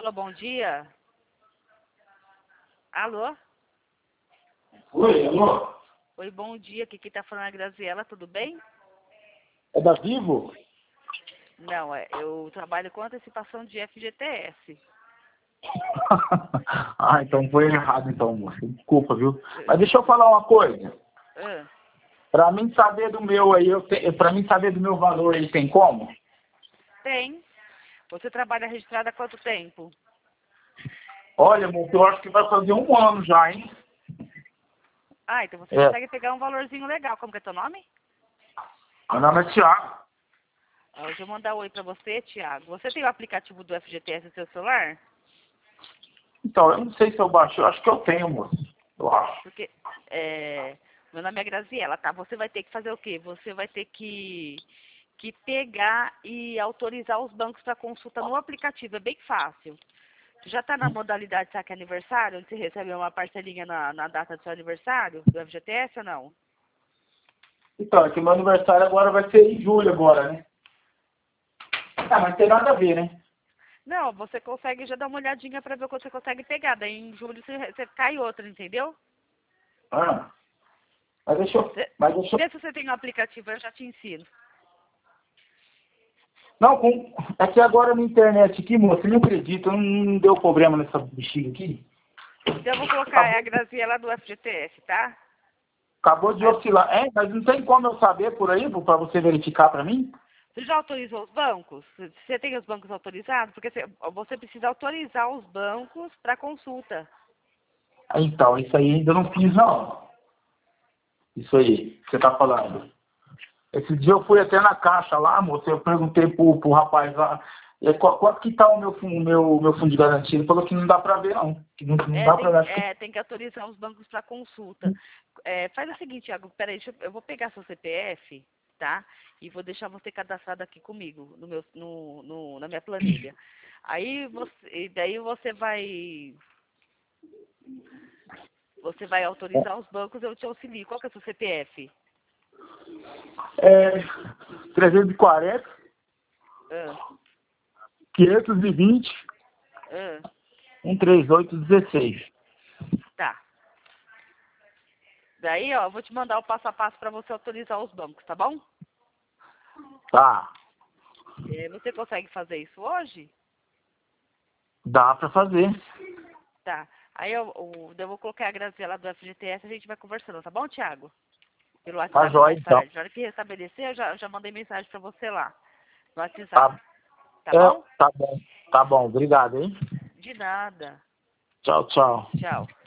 Alô, bom dia. Alô? Oi, alô? Oi, bom dia. Aqui quem tá falando é a Graziela, tudo bem? É da Vivo? Não, eu trabalho com antecipação de FGTS. Ah, então foi errado então, moça. Desculpa, viu? Mas deixa eu falar uma coisa. Ah, Pra mim saber do meu aí, pra mim saber do meu valor aí, tem como? tem. Você trabalha registrada há quanto tempo? Olha, moça, eu acho que vai fazer 1 ano já, hein? Ah, então você É, consegue pegar um valorzinho legal. Como que é teu nome? meu nome é Thiago. Ah, deixa eu mandar um oi pra você, Thiago. Você tem o aplicativo do FGTS no seu celular? Então, eu não sei se eu baixo, eu acho que eu tenho, moça. Eu acho. Porque meu nome é Graziela, tá? Você vai ter que fazer o quê? Você vai ter que pegar e autorizar os bancos para consulta no aplicativo. É bem fácil. Tu já está na modalidade saque aniversário, onde você recebe uma parcelinha na data do seu aniversário, do FGTS ou não? Então, é que meu aniversário agora vai ser em julho agora, né? Ah, mas tem nada a ver, né? Não, você consegue já dar uma olhadinha para ver o que você consegue pegar. Daí em julho você cai outra, entendeu? Ah, Vê mas deixa eu... vê se você tem um aplicativo, eu já te ensino. Não, é que agora na internet aqui, moça, eu não acredito, não deu problema nessa bexiga aqui. Então eu vou colocar Acabou, a Graziela do FGTS, tá? acabou de Aí, oscilar. É, mas não tem como eu saber por aí, para você verificar para mim? você já autorizou os bancos? Você tem os bancos autorizados? Porque você precisa autorizar os bancos para consulta. Então, isso aí ainda não fiz, não. Isso aí, que você tá falando. Esse dia eu fui até na caixa lá, moça, eu perguntei pro rapaz lá, quanto que tá o meu fundo de garantia? Ele falou que não dá para ver, não. Que não dá para ver. Tem que autorizar os bancos para consulta. Faz o seguinte, Thiago, peraí, eu vou pegar seu CPF, tá? E vou deixar você cadastrado aqui comigo, na minha planilha. Daí você vai autorizar os bancos, eu te auxilio. Qual que é o seu CPF? É 340, Ah, 520, ah, 138, 16. tá. Daí, ó, eu vou te mandar o passo a passo para você autorizar os bancos, tá bom? Tá, Você consegue fazer isso hoje? dá para fazer. Tá. Aí eu vou colocar a Graziela do FGTS, a gente vai conversando, tá bom, Thiago? Pelo Tá WhatsApp jóia, mais então. tarde. Na hora que restabelecer, eu já mandei mensagem pra você lá, no WhatsApp. Tá, Tá bom? tá bom. Tá bom, obrigado, hein? De nada. Tchau, tchau. Tchau.